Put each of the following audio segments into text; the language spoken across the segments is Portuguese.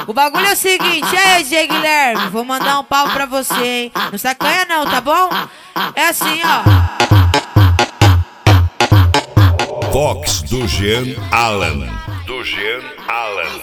O bagulho é o seguinte, aí, G. Guilherme, vou mandar um pau pra você, hein? Não sacanha não, tá bom? É assim, ó. Vox do Jean Alan. Do Jean Alan.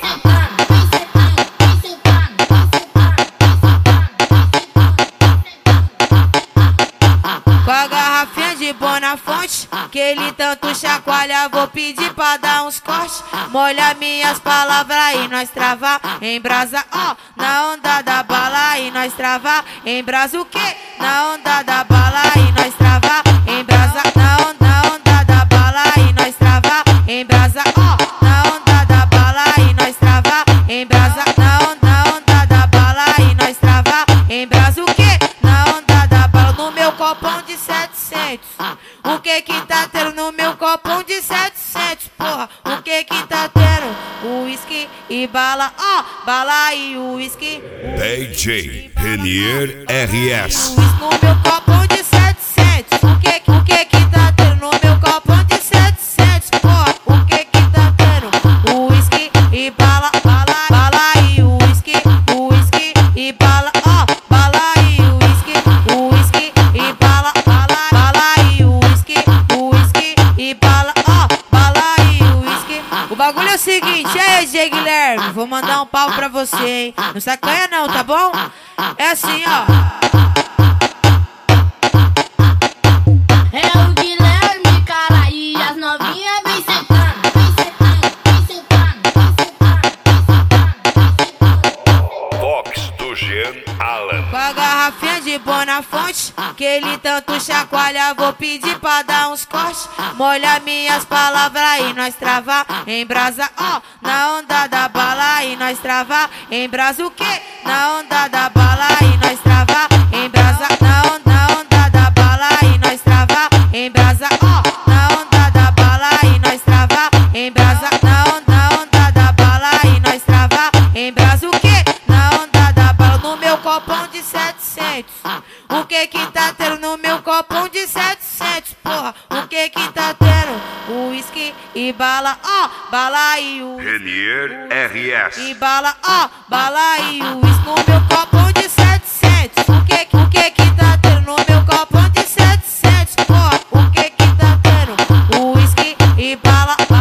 Com a garrafinha de Bonafonte, que ele tanto chacoalha, vou pedir pra dar uns cortes. Molha minhas palavras e nós travar em brasa, ó. Na onda da bala e nós travar em brasa o quê? Na onda da bala e nós travar em brasa. Na onda da bala e nós travar em brasa, ó. Na onda da bala e nós travar em brasa. Na onda da bala e nós travar em brasa o quê? Na onda da bala no meu copão de 700. O que que tá tendo no meu copão de 700, porra? O que que tá tendo? Uísque e bala, ó. Bala e uísque. DJ Renier RS. No meu copão de 700. O que que tá tendo no meu copão de 700, porra? O que que tá tendo? Uísque e bala, bala e uísque. Uísque e bala, ó. Bala e uísque. Uísque e bala, bala e uísque. Uísque e bala, ó. Bala e uísque. O bagulho é o seguinte, aí, G. Guilherme, vou mandar um pau pra você, hein? Não sacanha não, tá bom? É assim, ó. É o Guilherme, cara, e as novinhas vem sentando, Vox do Jean Alan. Com a garrafinha de Bonafonte, que ele tanto chacoalha, vou pedir pra dar uns cortes. Molha minhas palavras e nós travar em brasa, ó. Na onda da bala e nós travar em brasa o quê? Na onda da bala e nós travar em brasa. Na onda da bala e nós travar em brasa, ó. Na onda da bala e nós travar em brasa. Na onda da bala e nós travar em brasa o quê? Na onda da bala no meu copão de 700. O que que tá tendo no meu copão de 700, porra? O que que tá tendo? Uísque e bala, ó. Bala e uísque. Renier RS. E bala, ó. Bala e uísque no meu copão de 700. O que que tá tendo no meu copão de 700, porra? O que que tá tendo? Uísque e bala.